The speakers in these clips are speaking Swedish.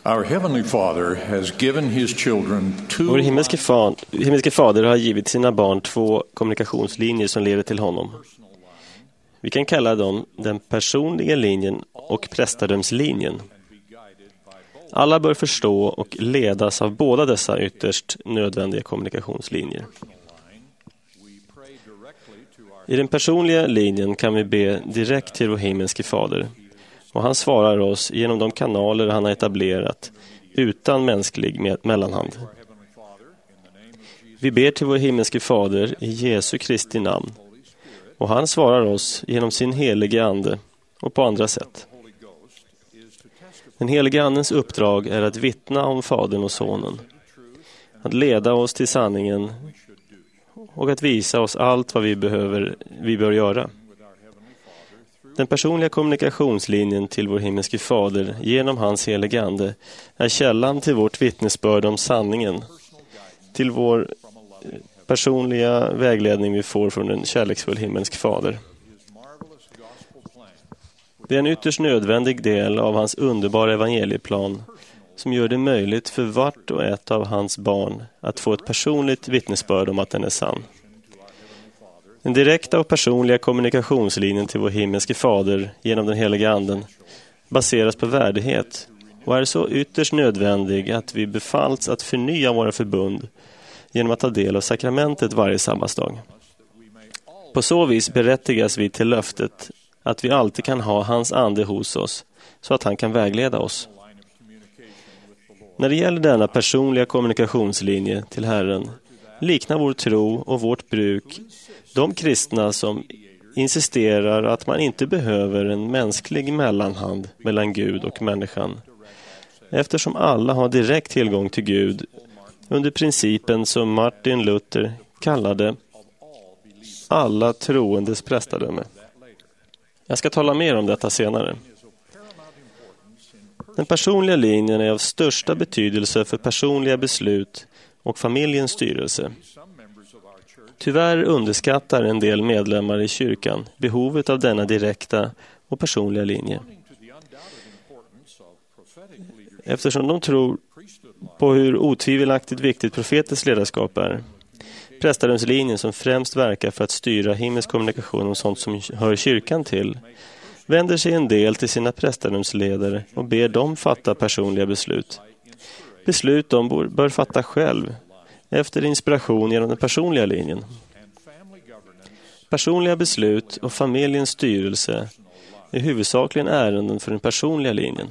Our Heavenly Father has given his children Vår himmelske fader har givit sina barn 2 kommunikationslinjer som leder till honom. Vi kan kalla dem den personliga linjen och prästadömslinjen. Alla bör förstå och ledas av båda dessa ytterst nödvändiga kommunikationslinjer. I den personliga linjen kan vi be direkt till vår himmelske fader, och han svarar oss genom de kanaler han har etablerat utan mänsklig mellanhand. Vi ber till vår himmelske fader i Jesu Kristi namn, och han svarar oss genom sin helige ande och på andra sätt. Den helige andens uppdrag är att vittna om Fadern och Sonen, att leda oss till sanningen och att visa oss allt vad vi bör göra. Den personliga kommunikationslinjen till vår himmelske fader genom hans helige ande är källan till vårt vittnesbörd om sanningen, till vår personliga vägledning vi får från en kärleksfull himmelsk fader. Det är en ytterst nödvändig del av hans underbara evangelieplan som gör det möjligt för vart och ett av hans barn att få ett personligt vittnesbörd om att den är sann. Den direkta och personliga kommunikationslinjen till vår himmelske fader genom den heliga anden baseras på värdighet och är så ytterst nödvändig att vi befallts att förnya våra förbund genom att ta del av sakramentet varje sabbatsdag. På så vis berättigas vi till löftet att vi alltid kan ha hans ande hos oss så att han kan vägleda oss. När det gäller denna personliga kommunikationslinje till Herren liknar vår tro och vårt bruk de kristna som insisterar att man inte behöver en mänsklig mellanhand mellan Gud och människan, eftersom alla har direkt tillgång till Gud under principen som Martin Luther kallade alla troendes prästadöme. Jag ska tala mer om detta senare. Den personliga linjen är av största betydelse för personliga beslut och familjens styrelse. Tyvärr underskattar en del medlemmar i kyrkan behovet av denna direkta och personliga linje. Eftersom de tror på hur otvivelaktigt viktigt profetiskt ledarskap är. Prästadömslinjen som främst verkar för att styra himmelsk kommunikation om sånt som hör kyrkan till vänder sig en del till sina prästadömsledare och ber dem fatta personliga beslut. Beslut de bör fatta själv efter inspiration genom den personliga linjen. Personliga beslut och familjens styrelse är huvudsakligen ärenden för den personliga linjen.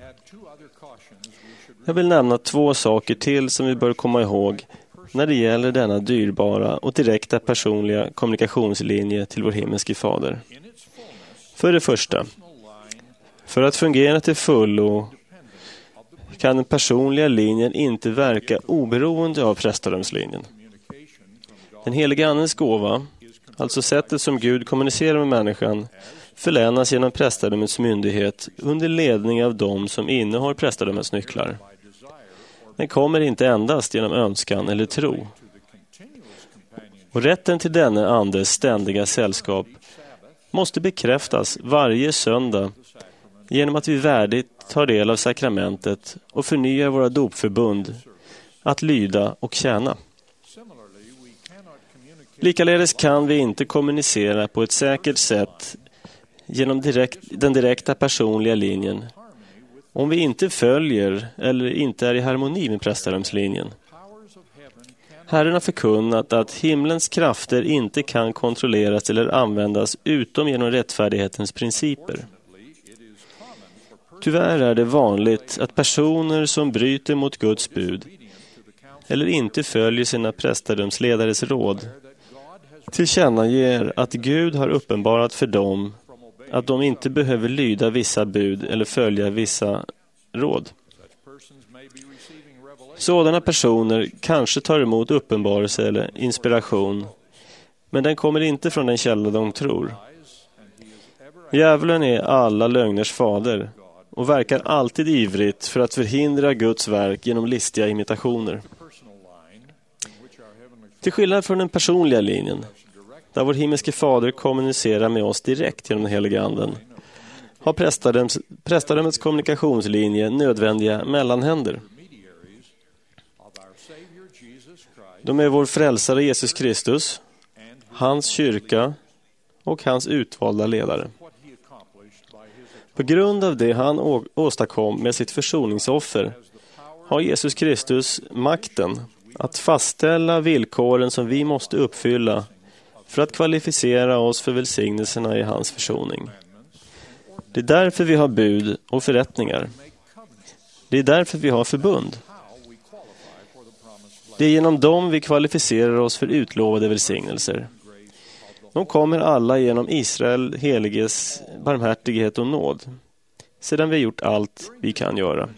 Jag vill nämna 2 saker till som vi bör komma ihåg när det gäller denna dyrbara och direkta personliga kommunikationslinje till vår himmelske fader. För det första, för att fungera till fullo kan den personliga linjen inte verka oberoende av prästadömslinjen. Den heliga andens gåva, alltså sättet som Gud kommunicerar med människan, förlänas genom prästadömets myndighet under ledning av dem som innehar prästadömets nycklar. Den kommer inte endast genom önskan eller tro. Och rätten till denne andes ständiga sällskap måste bekräftas varje söndag genom att vi värdigt tar del av sakramentet och förnyar våra dopförbund att lyda och tjäna. Likaledes kan vi inte kommunicera på ett säkert sätt genom den direkta personliga linjen om vi inte följer eller inte är i harmoni med prästadömslinjen. Herren har förkunnat att himlens krafter inte kan kontrolleras eller användas utom genom rättfärdighetens principer. Tyvärr är det vanligt att personer som bryter mot Guds bud eller inte följer sina prästadömsledares råd tillkännager att Gud har uppenbarat för dem att de inte behöver lyda vissa bud eller följa vissa råd. Sådana personer kanske tar emot uppenbarelse eller inspiration, men den kommer inte från den källa de tror. Djävulen är alla lögners fader och verkar alltid ivrigt för att förhindra Guds verk genom listiga imitationer. Till skillnad från den personliga linjen, där vår himmelske fader kommunicerar med oss direkt genom den heliga anden, har prästadömets kommunikationslinje nödvändiga mellanhänder. De är vår frälsare Jesus Kristus, hans kyrka och hans utvalda ledare. På grund av det han åstadkom med sitt försoningsoffer har Jesus Kristus makten att fastställa villkoren som vi måste uppfylla för att kvalificera oss för välsignelserna i hans försoning. Det är därför vi har bud och förrättningar. Det är därför vi har förbund. Det är genom dem vi kvalificerar oss för utlovade välsignelser. De kommer alla genom Israel heliges barmhärtighet och nåd, sedan vi gjort allt vi kan göra.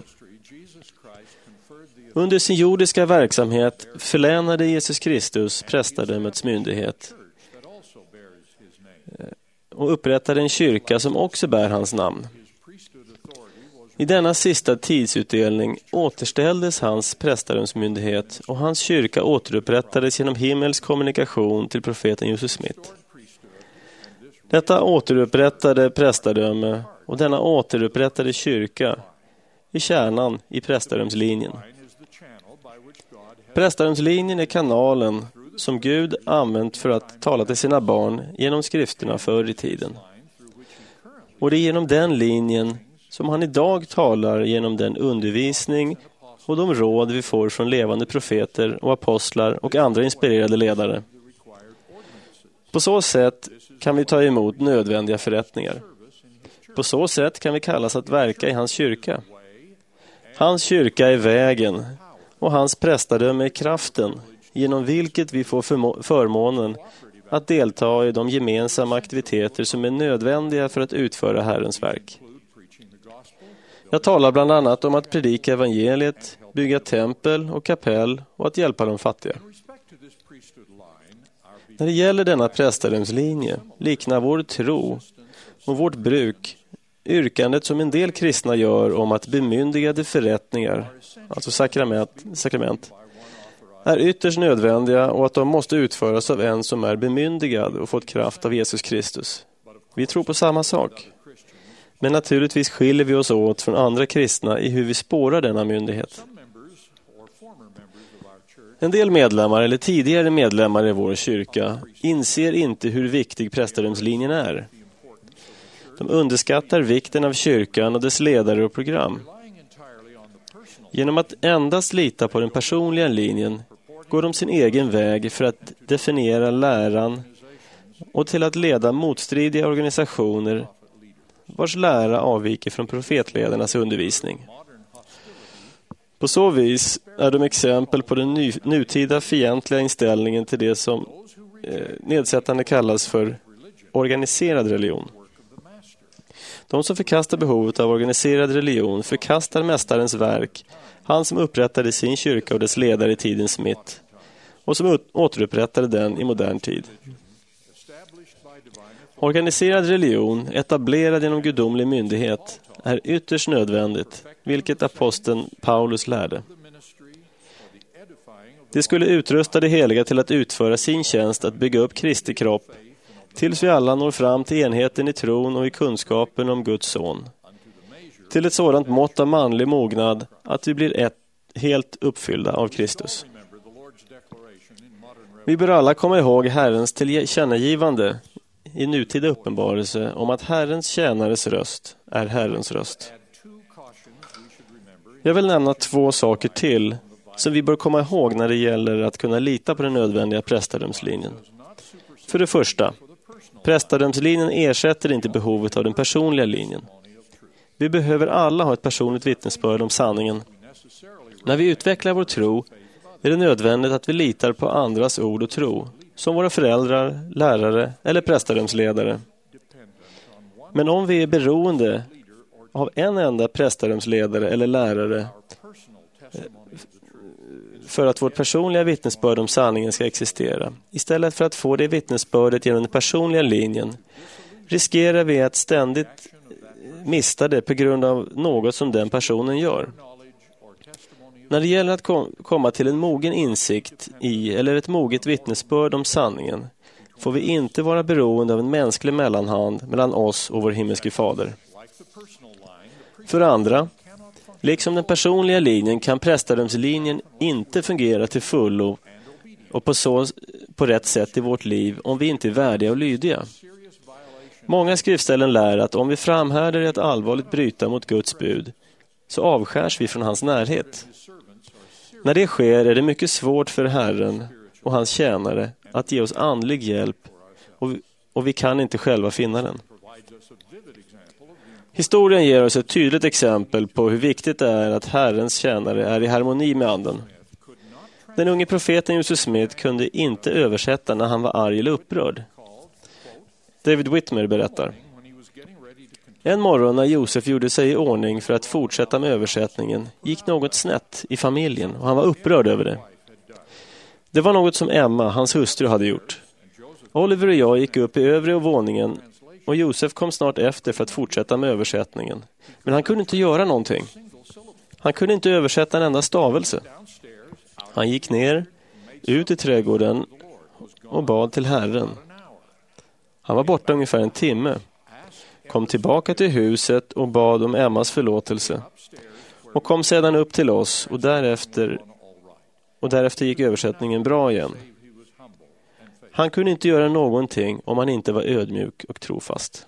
Under sin jordiska verksamhet förlänade Jesus Kristus prästadömets myndighet och upprättade en kyrka som också bär hans namn. I denna sista tidsutdelning återställdes hans prästadömsmyndighet och hans kyrka återupprättades genom himmelsk kommunikation till profeten Josef Smith. Detta återupprättade prästadöme och denna återupprättade kyrka är kärnan i prästadömslinjen. Prästadömslinjen är kanalen som Gud använt för att tala till sina barn genom skrifterna förr i tiden. Och det är genom den linjen som han idag talar genom den undervisning och de råd vi får från levande profeter och apostlar och andra inspirerade ledare. På så sätt kan vi ta emot nödvändiga förrättningar. På så sätt kan vi kallas att verka i hans kyrka. Hans kyrka är vägen och hans prästadöme är kraften genom vilket vi får förmånen att delta i de gemensamma aktiviteter som är nödvändiga för att utföra Herrens verk. Jag talar bland annat om att predika evangeliet, bygga tempel och kapell och att hjälpa de fattiga. När det gäller denna prästadömslinje liknar vår tro och vårt bruk yrkandet som en del kristna gör om att bemyndigade förrättningar, alltså sakrament, är ytterst nödvändiga och att de måste utföras av en som är bemyndigad och fått kraft av Jesus Kristus. Vi tror på samma sak. Men naturligtvis skiljer vi oss åt från andra kristna i hur vi spårar denna myndighet. En del medlemmar eller tidigare medlemmar i vår kyrka inser inte hur viktig prästadömslinjen är. De underskattar vikten av kyrkan och dess ledare och program. Genom att endast lita på den personliga linjen går de sin egen väg för att definiera läran och till att leda motstridiga organisationer vars lära avviker från profetledarnas undervisning. På så vis är de exempel på den nutida fientliga inställningen till det som nedsättande kallas för organiserad religion. De som förkastar behovet av organiserad religion förkastar mästarens verk, han som upprättade sin kyrka och dess ledare i tidens mitt och som återupprättade den i modern tid. Organiserad religion, etablerad genom gudomlig myndighet, är ytterst nödvändigt, vilket aposteln Paulus lärde. Det skulle utrusta de heliga till att utföra sin tjänst att bygga upp Kristi kropp, tills vi alla når fram till enheten i tron och i kunskapen om Guds son. Till ett sådant mått av manlig mognad att vi blir helt uppfyllda av Kristus. Vi bör alla komma ihåg Herrens tillkännagivande i nutida uppenbarelse om att Herrens tjänares röst är Herrens röst. Jag vill nämna 2 saker till som vi bör komma ihåg när det gäller att kunna lita på den nödvändiga prästadömslinjen. För det första, prästadömslinjen ersätter inte behovet av den personliga linjen. Vi behöver alla ha ett personligt vittnesbörd om sanningen. När vi utvecklar vår tro är det nödvändigt att vi litar på andras ord och tro, som våra föräldrar, lärare eller prästadömsledare. Men om vi är beroende av en enda prästadömsledare eller lärare för att vårt personliga vittnesbörd om sanningen ska existera, istället för att få det vittnesbördet genom den personliga linjen, riskerar vi att ständigt mista det på grund av något som den personen gör. När det gäller att komma till en mogen insikt i eller ett moget vittnesbörd om sanningen får vi inte vara beroende av en mänsklig mellanhand mellan oss och vår himmelske fader. För andra, liksom den personliga linjen kan prästadömslinjen inte fungera till fullo och på rätt sätt i vårt liv om vi inte är värdiga och lydiga. Många skriftställen lär att om vi framhärdar i att allvarligt bryta mot Guds bud så avskärs vi från hans närhet. När det sker är det mycket svårt för Herren och hans tjänare att ge oss andlig hjälp och vi kan inte själva finna den. Historien ger oss ett tydligt exempel på hur viktigt det är att Herrens tjänare är i harmoni med anden. Den unge profeten Joseph Smith kunde inte översätta när han var arg eller upprörd. David Whitmer berättar: en morgon när Josef gjorde sig i ordning för att fortsätta med översättningen gick något snett i familjen och han var upprörd över det. Det var något som Emma, hans hustru, hade gjort. Oliver och jag gick upp i övre våningen och Josef kom snart efter för att fortsätta med översättningen. Men han kunde inte göra någonting. Han kunde inte översätta en enda stavelse. Han gick ner, ut i trädgården och bad till Herren. Han var borta ungefär en timme. Kom tillbaka till huset och bad om Emmas förlåtelse. Och kom sedan upp till oss och därefter gick översättningen bra igen. Han kunde inte göra någonting om han inte var ödmjuk och trofast.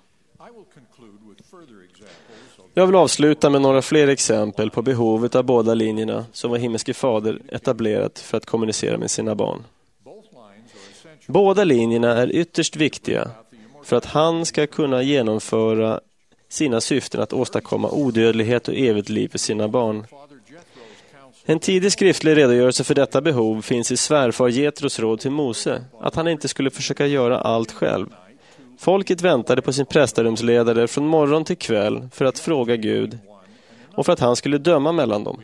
Jag vill avsluta med några fler exempel på behovet av båda linjerna som vår himmelske fader etablerat för att kommunicera med sina barn. Båda linjerna är ytterst viktiga för att han ska kunna genomföra sina syften att åstadkomma odödlighet och evigt liv för sina barn. En tidig skriftlig redogörelse för detta behov finns i svärfar Jetros råd till Mose, att han inte skulle försöka göra allt själv. Folket väntade på sin prästadömsledare från morgon till kväll för att fråga Gud och för att han skulle döma mellan dem.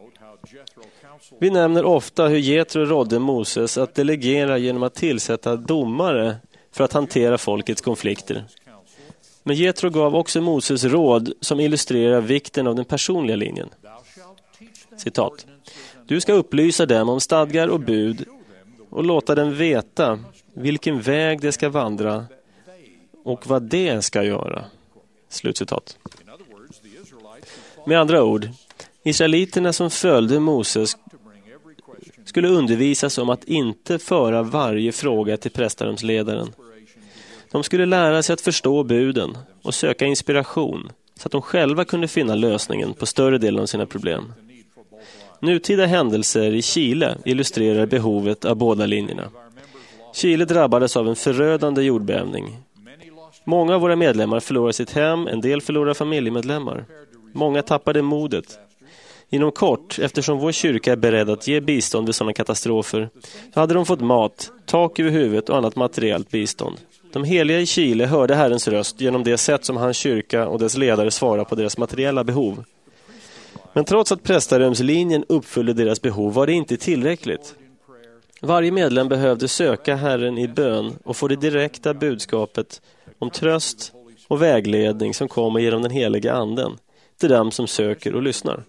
Vi nämner ofta hur Jetro rådde Moses att delegera genom att tillsätta domare för att hantera folkets konflikter. Men Jetro gav också Moses råd som illustrerar vikten av den personliga linjen. Citat: du ska upplysa dem om stadgar och bud och låta dem veta vilken väg de ska vandra och vad det ska göra. Slutcitat. Med andra ord, israeliterna som följde Moses skulle undervisas om att inte föra varje fråga till prästadömsledaren. De skulle lära sig att förstå buden och söka inspiration så att de själva kunde finna lösningen på större delen av sina problem. Nutida händelser i Chile illustrerar behovet av båda linjerna. Chile drabbades av en förödande jordbävning. Många av våra medlemmar förlorade sitt hem, en del förlorade familjemedlemmar. Många tappade modet. Inom kort, eftersom vår kyrka är beredd att ge bistånd vid sådana katastrofer, så hade de fått mat, tak över huvudet och annat materiellt bistånd. De heliga i Chile hörde Herrens röst genom det sätt som hans kyrka och dess ledare svarade på deras materiella behov. Men trots att prästadömslinjen uppfyllde deras behov var det inte tillräckligt. Varje medlem behövde söka Herren i bön och få det direkta budskapet om tröst och vägledning som kommer genom den heliga anden till dem som söker och lyssnar.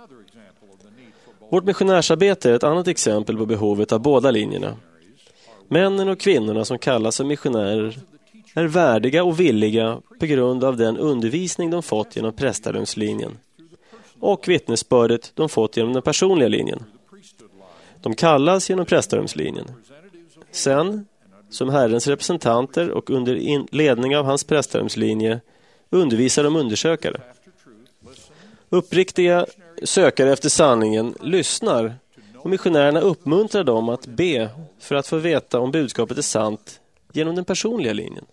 Vårt missionärsarbete är ett annat exempel på behovet av båda linjerna. Männen och kvinnorna som kallas som missionärer är värdiga och villiga på grund av den undervisning de fått genom prästadömslinjen och vittnesbördet de fått genom den personliga linjen. De kallas genom prästadömslinjen. Sen, som Herrens representanter och under ledning av hans prästadömslinje, undervisar de undersökare. Uppriktiga sökare efter sanningen lyssnar och missionärerna uppmuntrar dem att be för att få veta om budskapet är sant genom den personliga linjen.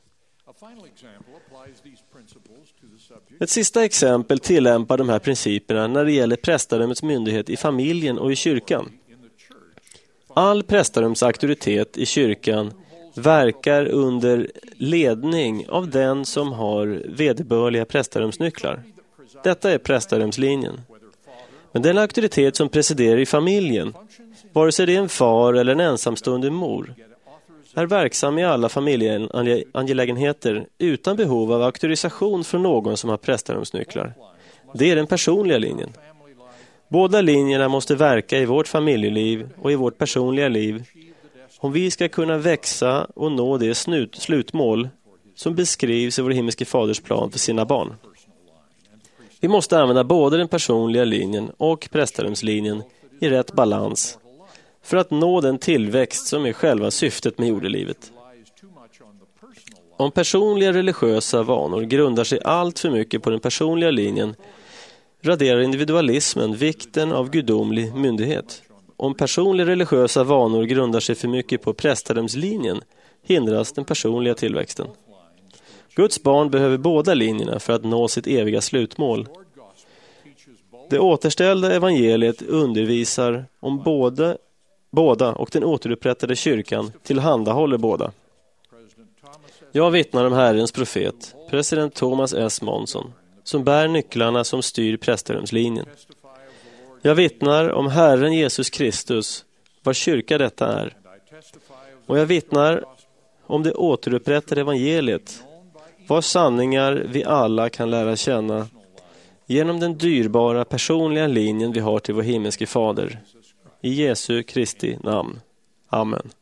Ett sista exempel tillämpar de här principerna när det gäller prästadömets myndighet i familjen och i kyrkan. All prästadöms auktoritet i kyrkan verkar under ledning av den som har vederbörliga prästadömsnycklar. Detta är prästadömslinjen. Men den auktoritet som presiderar i familjen, vare sig det är en far eller en ensamstående mor, är verksam i alla familjeangelägenheter utan behov av auktorisation från någon som har prästadömsnycklar. Det är den personliga linjen. Båda linjerna måste verka i vårt familjeliv och i vårt personliga liv om vi ska kunna växa och nå det slutmål som beskrivs i vår himmelske faders plan för sina barn. Vi måste använda både den personliga linjen och prästadömslinjen i rätt balans för att nå den tillväxt som är själva syftet med jordelivet. Om personliga religiösa vanor grundar sig allt för mycket på den personliga linjen raderar individualismen vikten av gudomlig myndighet. Om personliga religiösa vanor grundar sig för mycket på prästadömslinjen hindras den personliga tillväxten. Guds barn behöver båda linjerna för att nå sitt eviga slutmål. Det återställda evangeliet undervisar om båda och den återupprättade kyrkan tillhandahåller båda. Jag vittnar om Herrens profet, president Thomas S. Monson, som bär nycklarna som styr prästadömslinjen. Jag vittnar om Herren Jesus Kristus, vars kyrka detta är. Och jag vittnar om det återupprättade evangeliet, vars sanningar vi alla kan lära känna genom den dyrbara personliga linjen vi har till vår himmelske fader. I Jesu Kristi namn. Amen.